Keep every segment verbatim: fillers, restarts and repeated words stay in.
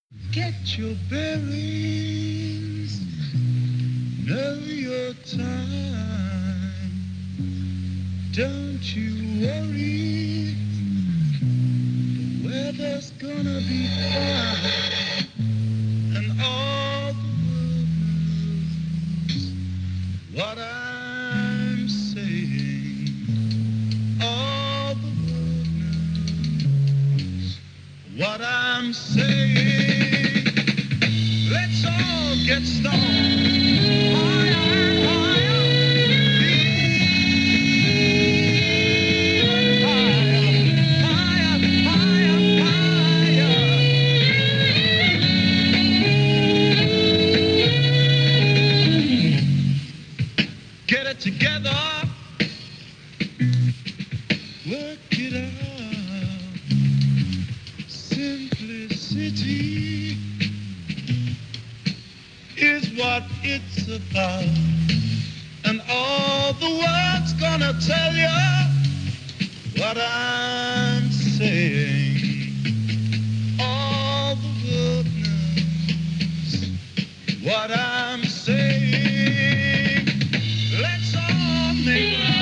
Get your bearings, know your time. Don't you worry, the weather's gonna be fine. And all the world knows what I'm saying. All the world knows what I'm saying. Let's all get stoned. Higher and higher. Higher, higher, higher, higher. Get it together. Work it out. Simplicity is what it's about. And all the world's gonna tell you what I'm saying. All the world knows what I'm saying. Let's all make love.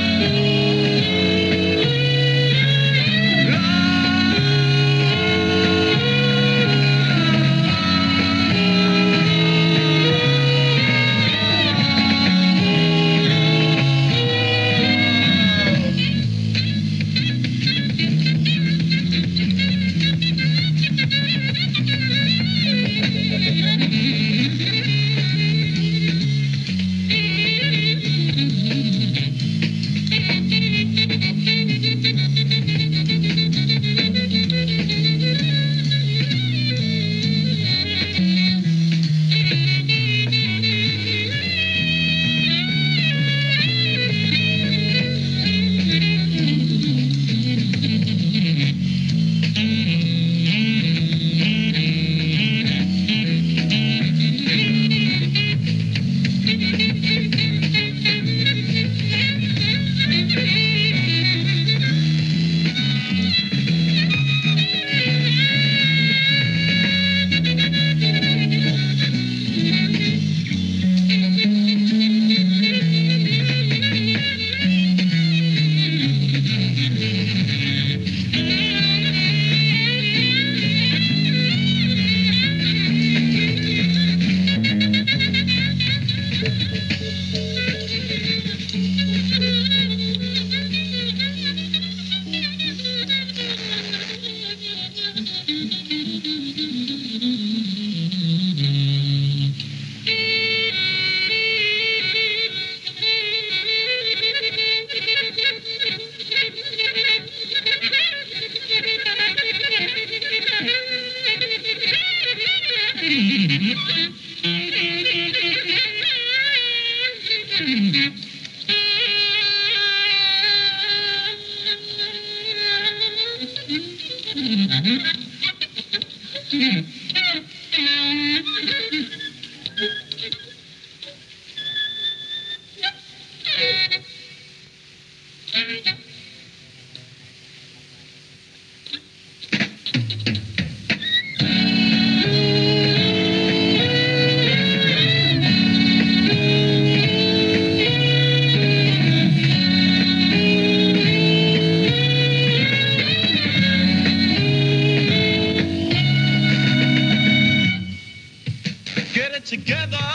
Get it together,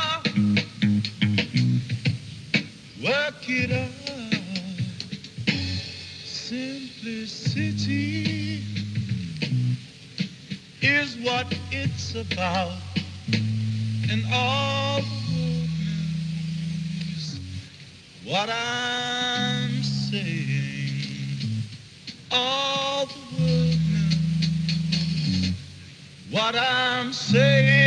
work it out. Simplicity is what it's about. And all the world knows what I'm saying. All the world knows what I'm saying.